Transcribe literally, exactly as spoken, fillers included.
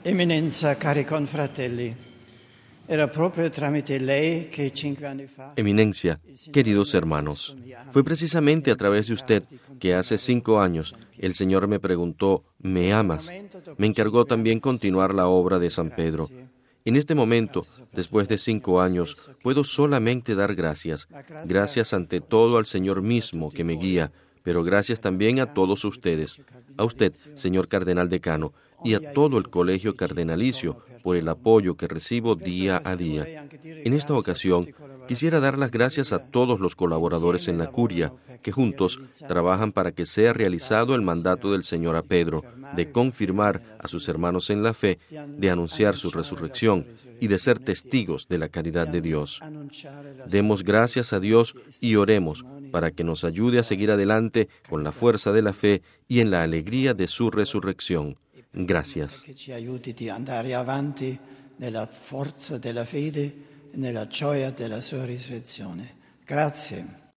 Eminenza, cari confratelli, era proprio tramite lei que cinque anni fa... Eminencia, queridos hermanos, fue precisamente a través de usted que hace cinco años el Señor me preguntó, ¿me amas? Me encargó también continuar la obra de San Pedro. En este momento, después de cinco años, puedo solamente dar gracias. Gracias ante todo al Señor mismo que me guía, pero gracias también a todos ustedes, a usted, señor Cardenal Decano, y a todo el Colegio Cardenalicio por el apoyo que recibo día a día. En esta ocasión, quisiera dar las gracias a todos los colaboradores en la curia, que juntos trabajan para que sea realizado el mandato del Señor a Pedro, de confirmar a sus hermanos en la fe, de anunciar su resurrección y de ser testigos de la caridad de Dios. Demos gracias a Dios y oremos para que nos ayude a seguir adelante con la fuerza de la fe y en la alegría de su resurrección. Gracias. Che ci aiuti di andare avanti nella forza della fede e nella gioia della sua risurrezione. Grazie.